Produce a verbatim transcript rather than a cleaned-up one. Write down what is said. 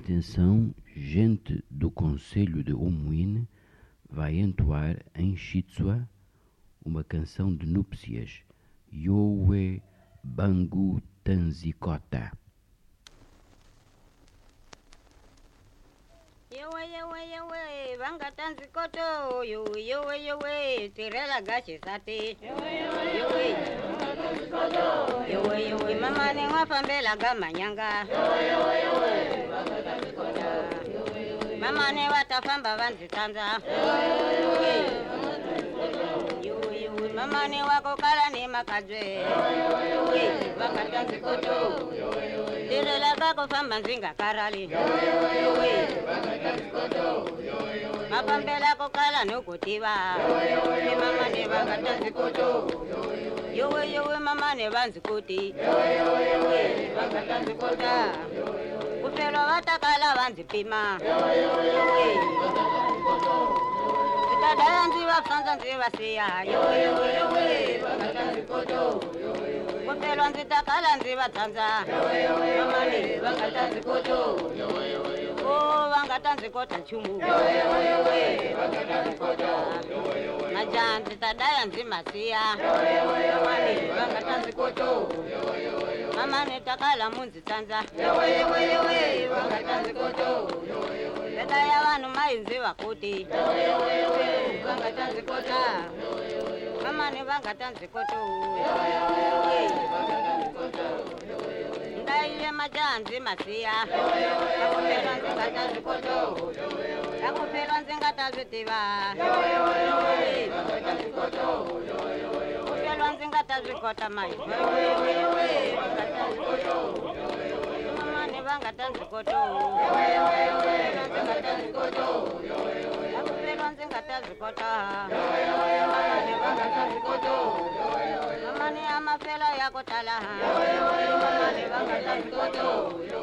Atenção, gente do Conselho de Omuíne vai entoar em Chitsua uma canção de núpcias, Yowe Bangu Tanzikota. Yowe yowe yowe Banga Tanzikoto, yowe yowe yowe Tirela gashi sati, yowe yowe yowe yowe yowe mama ni wapambela gamanyanga, yowe yowe yowe Banga Tanzikoto, mama ni watafamba vanzitanza, yowe yowe yowe yowe mama ni wakokala ni makadwe, yowe yowe yowe Banga Tanzikoto, Tirela kako famba nzinga karali, yowe yowe yowe Mapambela kokala nukutiwa, yowe mama ne Banga Tanzikoto, yowe yowe mama ne banzikuti, yowe yowe Banga Tanzikota, kupelo watakala wanzipima, yowe yowe zitadaya nziwa fanza nziwa siya, yowe yowe Banga Tanzikoto, kupelo nzitakala nziwa tanza, mama ne Banga Tanzikoto, oh Banga Tanzikota chumu, majanzi tadaya nzima siya, mama ne Banga Tanzikoto, mama ne takala munzi tanza, Banga Tanzikoto, tadaya wanu mainzi wakuti, Banga Tanzikota, mama ne Banga Tanzikoto, ndaiye majanzi masiya, yakupelwa nzinga Tanzikoto, yakupelwa nzinga tazvitiva, kupelwa nzinga Tanzikota mai, mama ne Banga Tanzikoto, yakupelwa nzinga Tanzikota, mama ne Banga Tanzikoto, mama ne amafela yakotala, mama ne Banga Tanzikoto.